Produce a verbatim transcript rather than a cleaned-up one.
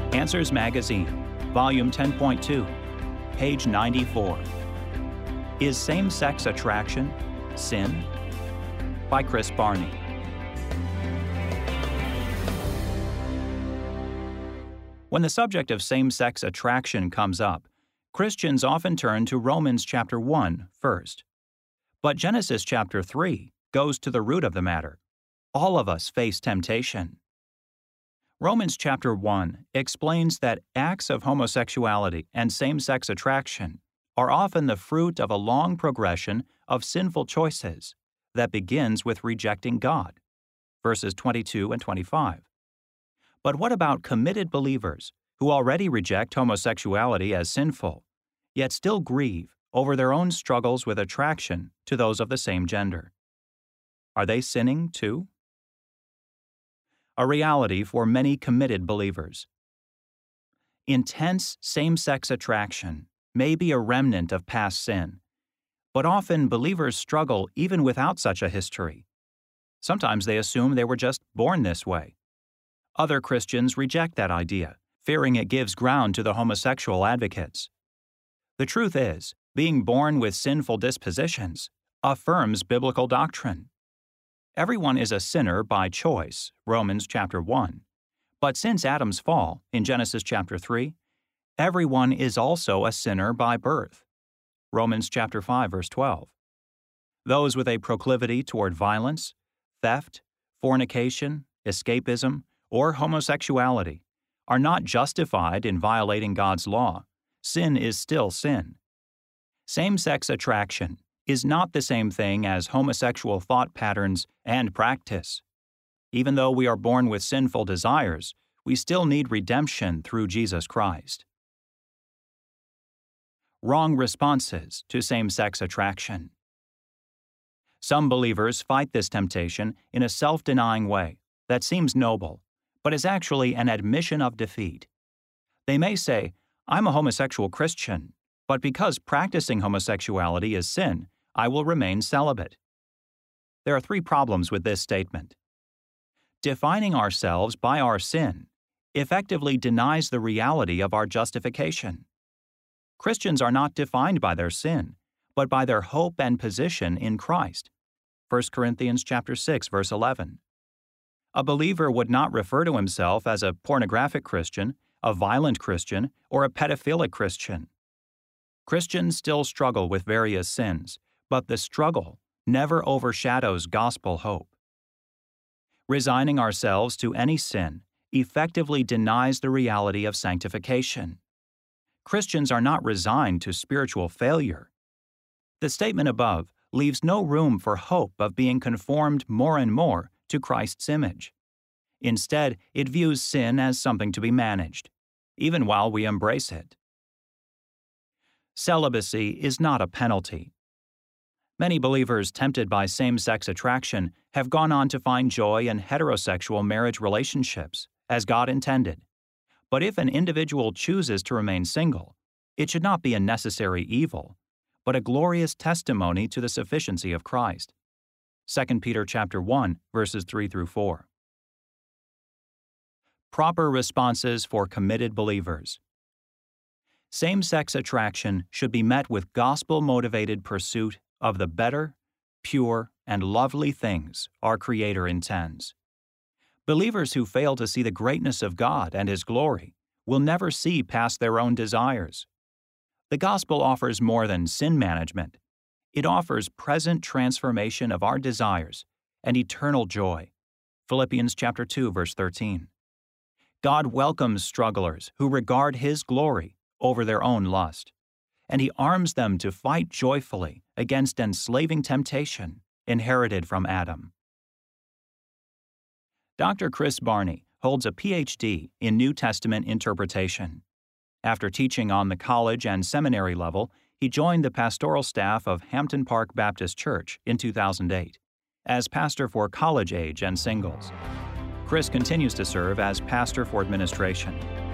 Answers Magazine, Volume ten point two, page ninety-four. Is Same-Sex Attraction Sin? By Chris Barney. When the subject of same-sex attraction comes up, Christians often turn to Romans chapter one first. But Genesis chapter three goes to the root of the matter. All of us face temptation. Romans chapter one explains that acts of homosexuality and same-sex attraction are often the fruit of a long progression of sinful choices that begins with rejecting God, verses twenty-two and twenty-five. But what about committed believers who already reject homosexuality as sinful, yet still grieve over their own struggles with attraction to those of the same gender? Are they sinning too? A reality for many committed believers. Intense same-sex attraction may be a remnant of past sin, but often believers struggle even without such a history. Sometimes they assume they were just born this way. Other Christians reject that idea, fearing it gives ground to the homosexual advocates. The truth is, being born with sinful dispositions affirms biblical doctrine. Everyone is a sinner by choice, Romans chapter one. But since Adam's fall, in Genesis chapter three, everyone is also a sinner by birth, Romans chapter five, verse twelve. Those with a proclivity toward violence, theft, fornication, escapism, or homosexuality are not justified in violating God's law. Sin is still sin. Same-sex attraction is not the same thing as homosexual thought patterns and practice. Even though we are born with sinful desires, we still need redemption through Jesus Christ. Wrong responses to same-sex attraction. Some believers fight this temptation in a self-denying way that seems noble, but is actually an admission of defeat. They may say, "I'm a homosexual Christian, but because practicing homosexuality is sin, I will remain celibate." There are three problems with this statement. Defining ourselves by our sin effectively denies the reality of our justification. Christians are not defined by their sin, but by their hope and position in Christ. First Corinthians chapter six, verse eleven. A believer would not refer to himself as a pornographic Christian, a violent Christian, or a pedophilic Christian. Christians still struggle with various sins, but the struggle never overshadows gospel hope. Resigning ourselves to any sin effectively denies the reality of sanctification. Christians are not resigned to spiritual failure. The statement above leaves no room for hope of being conformed more and more to Christ's image. Instead, it views sin as something to be managed, even while we embrace it. Celibacy is not a penalty. Many believers tempted by same-sex attraction have gone on to find joy in heterosexual marriage relationships, as God intended. But if an individual chooses to remain single, it should not be a necessary evil, but a glorious testimony to the sufficiency of Christ. Second Peter chapter one, verses three through four. Proper responses for committed believers. Same-sex attraction should be met with gospel-motivated pursuit of the better, pure, and lovely things our Creator intends. Believers who fail to see the greatness of God and His glory will never see past their own desires. The gospel offers more than sin management. It offers present transformation of our desires and eternal joy. Philippians chapter two, verse thirteen. God welcomes strugglers who regard His glory over their own lust, and He arms them to fight joyfully against enslaving temptation inherited from Adam. Doctor Chris Barney holds a P H D in New Testament interpretation. After teaching on the college and seminary level, he joined the pastoral staff of Hampton Park Baptist Church in two thousand eight as pastor for college age and singles. Chris continues to serve as pastor for administration.